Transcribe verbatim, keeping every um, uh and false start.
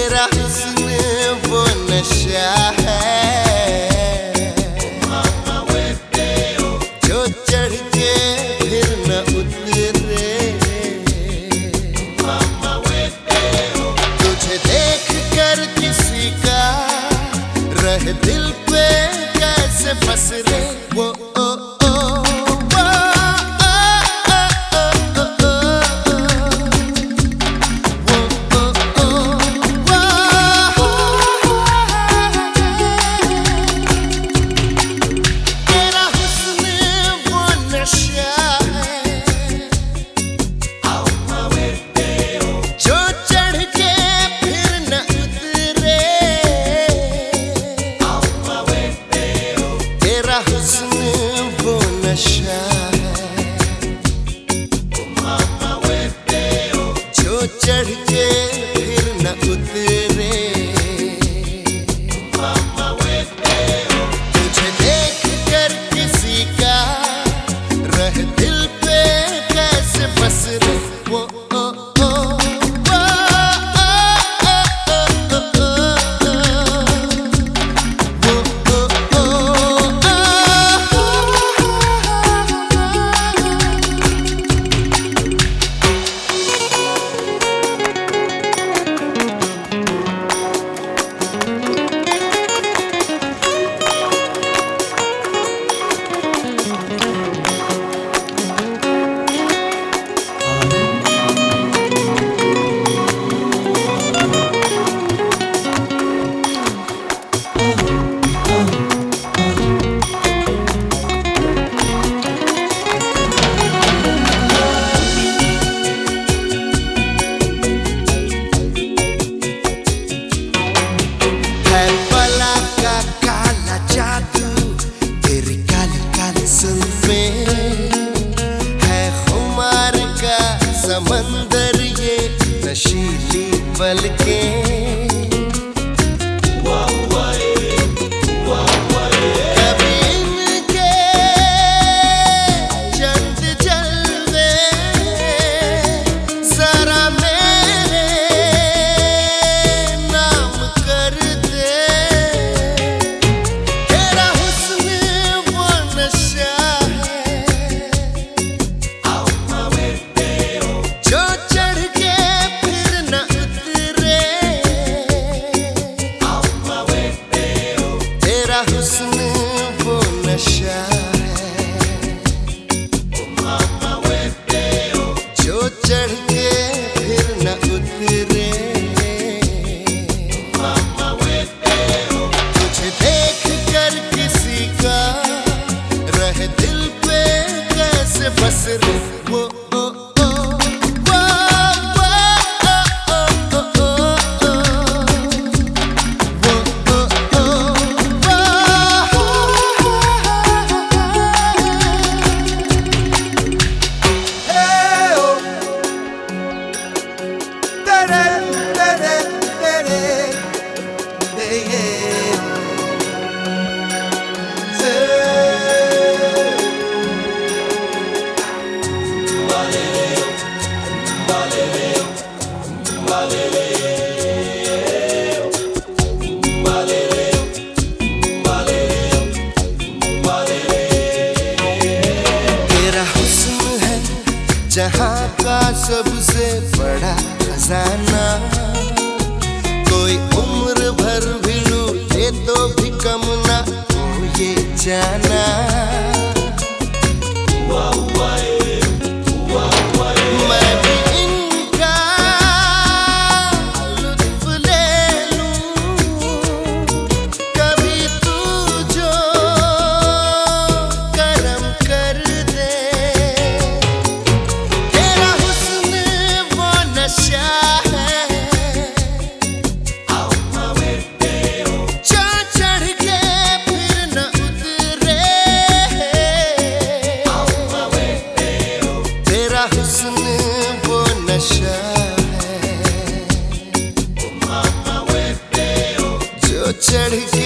तेरा हुस्न वो नशा है जो चढ़ के फिर न उतरे। तुझे देख कर किसी का रह दिल पे कैसे बस रे वो ओ, ओ, वो, चढ़ के फिर न उतरे। तुझे देख कर किसी का रह दिल पे कैसे बस रे वो ओ, ओ, वो, समंदर ये नशीली पलकें कभी इनके चंद जलवे जरा मेरे नाम कर दे। तेरा हुस्न वो नशा जो चढ़ के फिर न उतरे। तेरा हुस्न वो नशा है जो चढ़ के फिर न उतरे। तुझे देख कर किसी का रह दिल पे कैसे बस रे वो ओ, जहाँ का सबसे बड़ा खजाना। कोई उम्र भर भी लूटे तो भी कम ना हो ये जाना। मैं भी इनका लुत्फ ले लूं कभी तू जो करम कर दे। नशा है जो चढ़ के फिर न उतरे। तेरा हुस्न वो नशा है जो चढ़